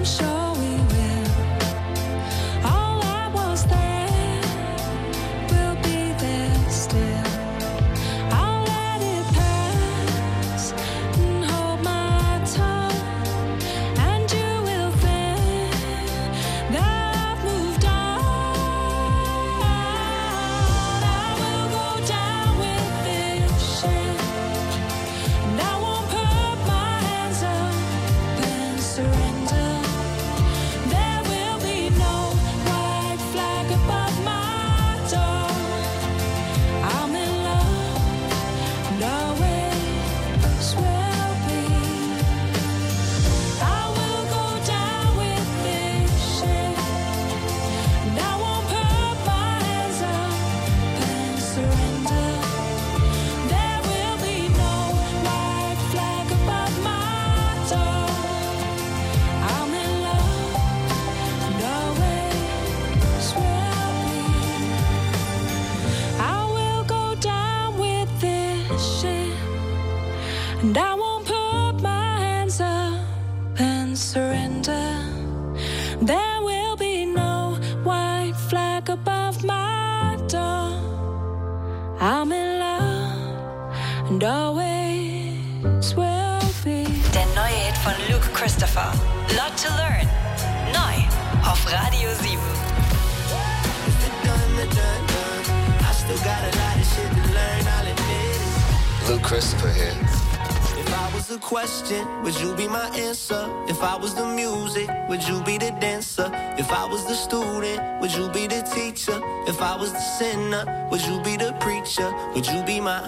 And I won't put my hands up and surrender. There will be no white flag above my door. I'm in love and always will be. Der neue Hit von Luke Christopher, Lot to Learn. Neu auf Radio 7. I still got a lot of shit to learn, I'll admit it. Luke Christopher here. If I was a question, would you be my answer? If I was the music, would you be the dancer? If I was the student, would you be the teacher? If I was the sinner, would you be the preacher? Would you be my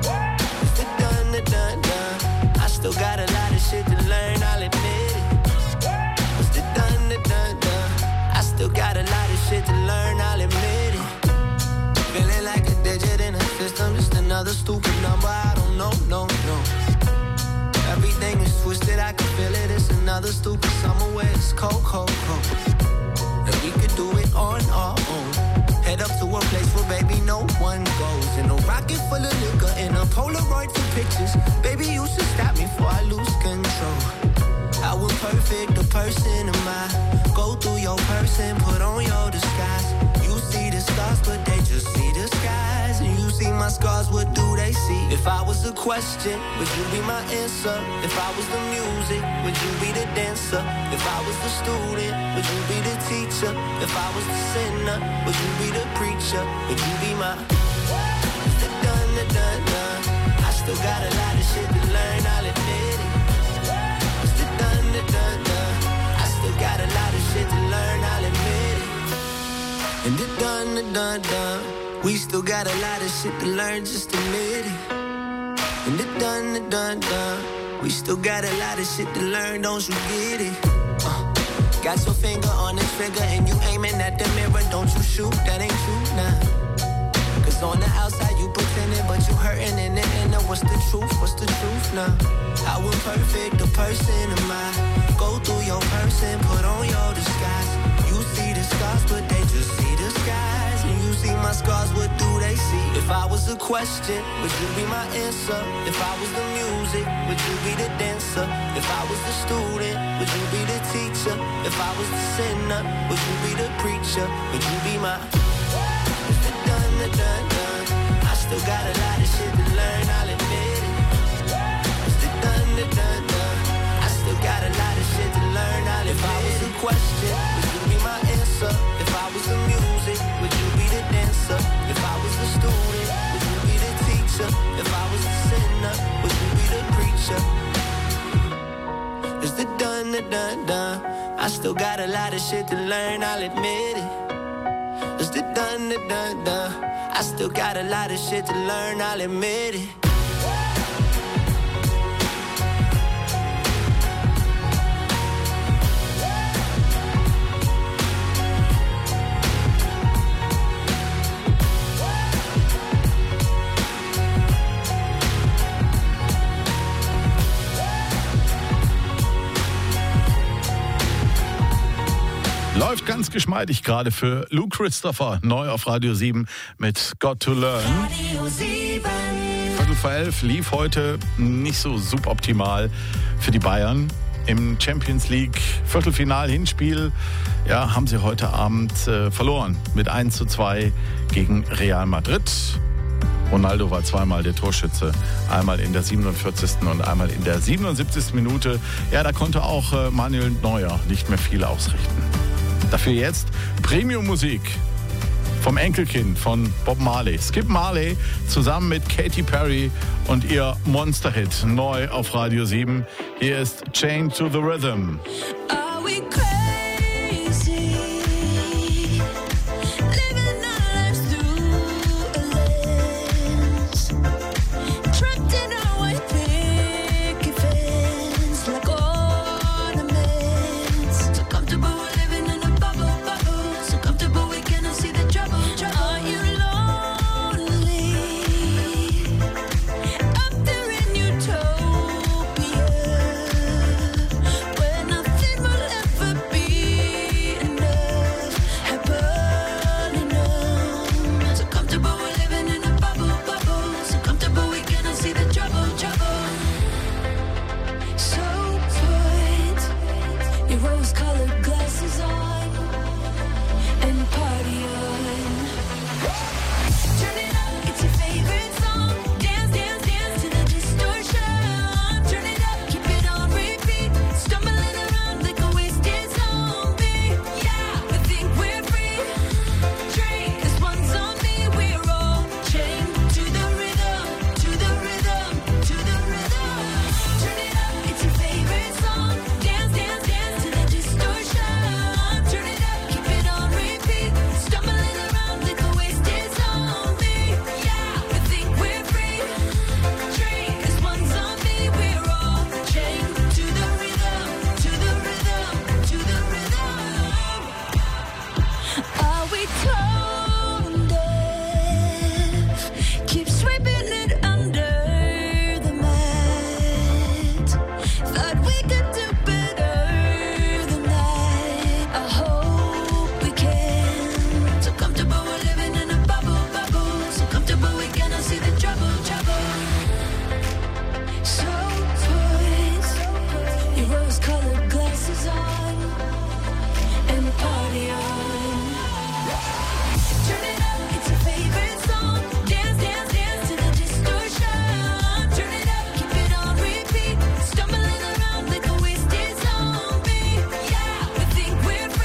dun. I still got a lot of shit to learn, I'll admit it. What's the dun. I still got a lot of shit to learn, I'll admit it. Feeling like a digit in a system, just another stupid number, I don't know, no. Everything is twisted, I can feel it, it's another stupid summer where it's cold. And we could do it on our own. Head up to a place where baby no one goes. In a rocket full of liquor, in a Polaroid for pictures. Baby, you should stop me before I lose control. I was perfect, the person am I. Go through your person, put on your disguise. You see the stars, but they just see the skies. And you see my scars, what do they see? If I was a question, would you be my answer? If I was the music, would you be the dancer? If I was the student, would you be the teacher? If I was the sinner, would you be the preacher? Would you be my dun. I still got a lot of shit to learn, I'll admit it. Dun. I still got a lot of shit to learn, I'll admit it. And the dun. We still got a lot of shit to learn, just admit it. And the dun. We still got a lot of shit to learn, don't you get it? Got your finger on the trigger and you aiming at the mirror, don't you shoot, that ain't true now. Cause on the outside you pretending, but you hurting in the inner. What's the truth now? How imperfect the person am I? Go through your person, put on your disguise. You see the stars, but they just see the skies. And you see my scars, what do they see? If I was a question, would you be my answer? If I was the music, would you be the dancer? If I was the student, would you be the teacher? If I was the sinner, would you be the preacher? Would you be my dun. I still got a lot of shit to learn, I'll admit it. It's the dun. I still got a lot of shit to learn, I'll admit it. If I was a question, would you be my answer? If I was the music, would you be the dancer? If I was the student, would you be the teacher? If I was the sinner, would you be the preacher? It's the dun. I still got a lot of shit to learn, I'll admit it. It's the dun. I still got a lot of shit to learn, I'll admit it. Läuft ganz geschmeidig gerade für Luke Christopher, neu auf Radio 7 mit Got to Learn. Radio 7. 11:15 lief heute nicht so suboptimal für die Bayern. im Champions League Viertelfinal-Hinspiel. Ja, haben sie heute Abend verloren mit 1:2 gegen Real Madrid. Ronaldo war zweimal der Torschütze, einmal in der 47. und einmal in der 77. Minute. Ja, da konnte auch Manuel Neuer nicht mehr viel ausrichten. Dafür jetzt Premium-Musik vom Enkelkind von Bob Marley. Skip Marley zusammen mit Katy Perry und ihr Monster-Hit neu auf Radio 7. Hier ist Chained to the Rhythm. Are we crazy?